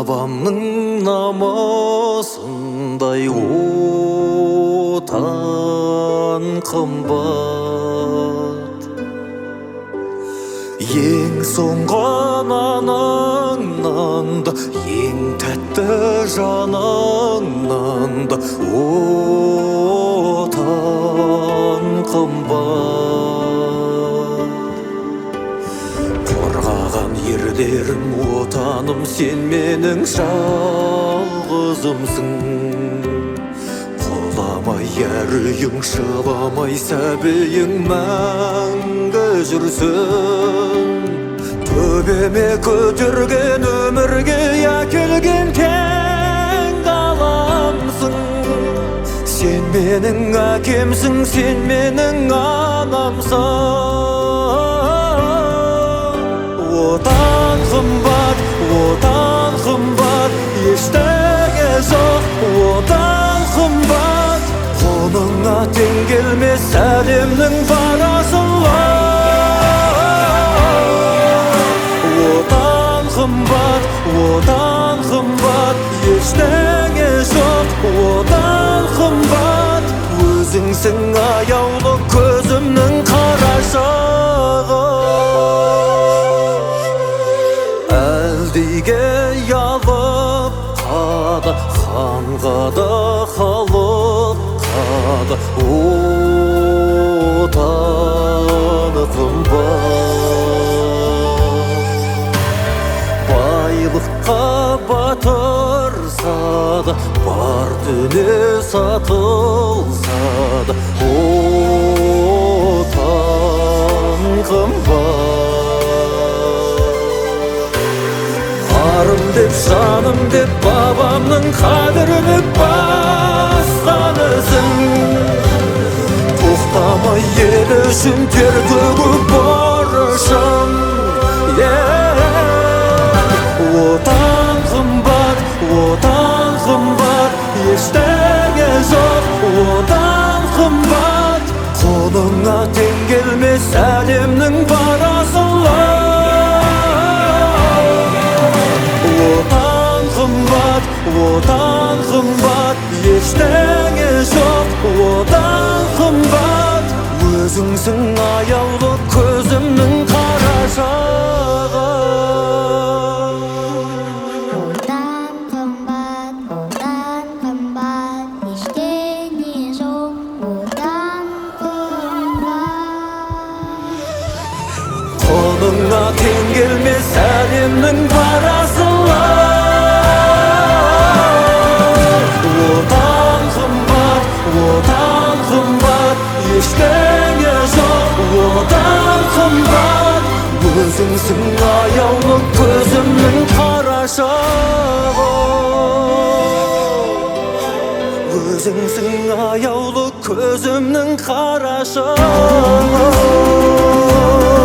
бабамның намазындай отан қымбат. Ең соңған анаңнан да, ең тәтті жаныңнан да отан қымбат. Қорғаған ерлерім, отаным, сен менің жалғызымсың. Құламай әр үйің, жыламай сәбиің мәңгі жүрсін. Төбеме көтерген, өмірге әкелген кең ғаламсың. Сен менің әкемсің, сен менің анамсың. Отан қымбат, ештеңе жоқ, отан қымбат. Қолыңа тең келмес әлемнің барасын Отан қымбат, ештеңе жоқ, отан қымбат. Өзіңсің аяулы көзімнің қарашығы. Әлдиге ялып қады, ханға да халыққа да отаны қымбат. Байлыққа батырса да, бар дүние сатылса да отан қымбат. Арым деп, жаным деп, бабамның қадірін басқанысың. Тоқтамай ел үшін тер төгіп борышым. Отан қымбат, ештеңе жоқ, отан қымбат. Қолыңа тең келмес әлемнің барасы Отан қымбат, ештеңе жоқ, отан қымбат. Өзіңсің аяулы көзімнің қарашығы. Отан қымбат, ештеңе жоқ, отан қымбат. Қолыңа тең келмес әлемнің барасы Отан қымбат, ештеңе жоқ, отан қымбат. Өзіңсің аяулы көзімнің қарашығы. Өзіңсің аяулы көзімнің қарашығы.